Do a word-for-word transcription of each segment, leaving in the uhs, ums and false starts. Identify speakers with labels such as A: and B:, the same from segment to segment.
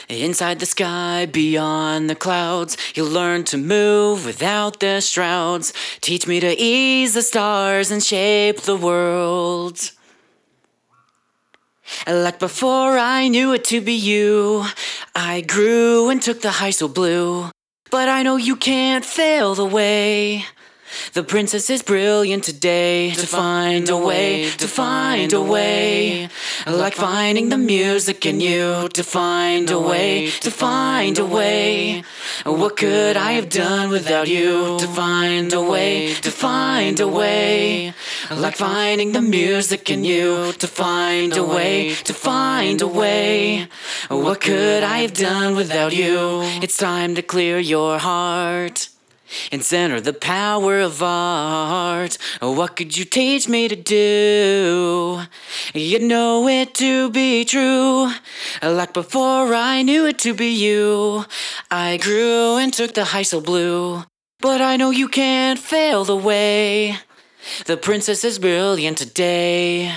A: Inside the sky, beyond the clouds, you'll learn to move without the shrouds. Teach me to ease the stars and shape the world. Like before I knew it to be you, I grew and took the high so blue. But I know you can't fail the way. The princess is brilliant today. To find a way, to find a way. Like finding the music in you. To find a way, to find a way. What could I have done without you? To find a way, to find a way. Like finding the music in you. To find a way, to find a way. What could I have done without you? It's time to clear your heart and center the power of art. What could you teach me to do? You know it to be true. Like before I knew it to be you. I grew and took the high so blue. But I know you can't fail the way. The princess is brilliant today.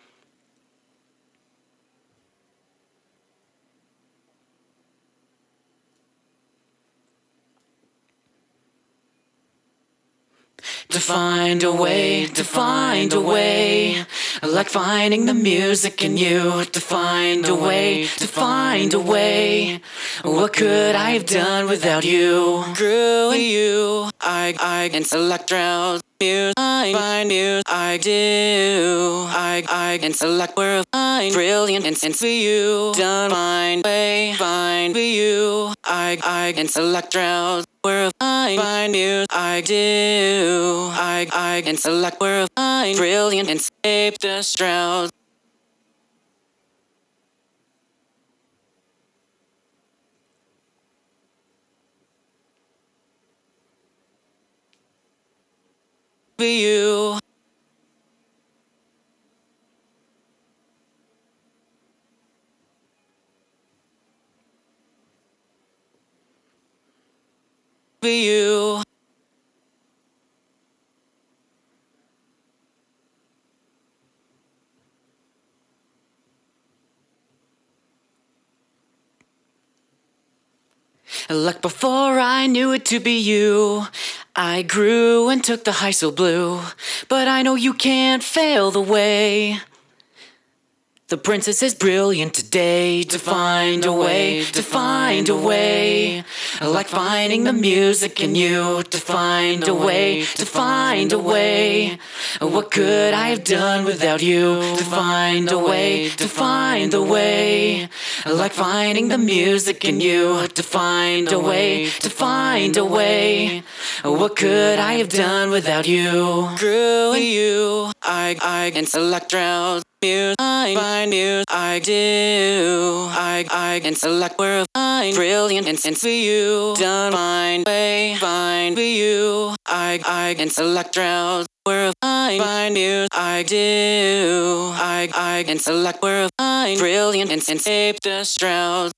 A: To find a way, to find a way. Like finding the music in you. To find a way, to find a way. What could I have done without you? Grew in you, I, I can select routes. Music, I find music, I do. I, I can select where I'm brilliant and sense for you. Done, find way, find for you. I, I can select routes. Where I find you, I do. I, I can select where I'm brilliant and save the shrouds. For you. For you. Like before I knew it to be you. I grew and took the high so blue. But I know you can't fail the way. The princess is brilliant today. To find a way, to find a way. Like finding the music in you. To find a way, to find a way. What could I have done without you? To find a way, to find a way. Like finding the music in you. To find a way, to find a way. What could I have done without you? Grew in you, I, I can select routes. Music, I find music, I do. I, I can select where I'm brilliant and sense for you. Done, find way, find for you. I, I can select routes. Where I find music, I do. I, I can select where I'm brilliant and sense save the shrouds.